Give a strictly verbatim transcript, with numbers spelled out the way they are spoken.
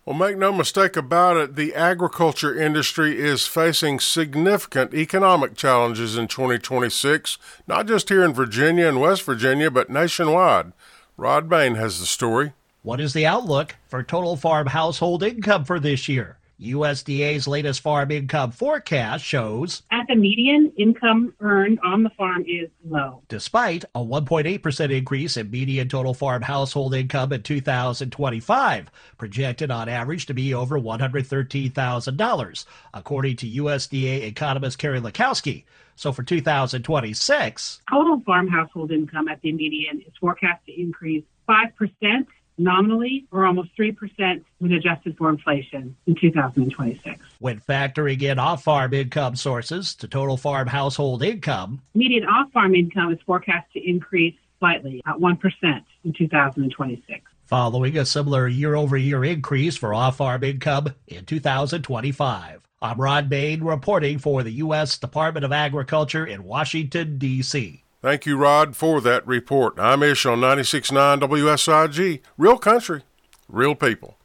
Well, make no mistake about it, the agriculture industry is facing significant economic challenges in twenty twenty-six, not just here in Virginia and West Virginia, but nationwide. Rod Bain has the story. What is the outlook for total farm household income for this year? U S D A's latest farm income forecast shows at the median, income earned on the farm is low. Despite a one point eight percent increase in median total farm household income in two thousand twenty-five, projected on average to be over one hundred thirteen thousand dollars, according to U S D A economist Carrie Lakowski. So for two thousand twenty-six, total farm household income at the median is forecast to increase five percent nominally, or almost three percent when adjusted for inflation in two thousand twenty-six. When factoring in off-farm income sources to total farm household income, median off-farm income is forecast to increase slightly at one percent in two thousand twenty-six. Following a similar year-over-year increase for off-farm income in two thousand twenty-five. I'm Rod Bain reporting for the U S Department of Agriculture in Washington, D C Thank you, Rod, for that report. I'm Ish on ninety-six point nine W S I G. Real country, real people.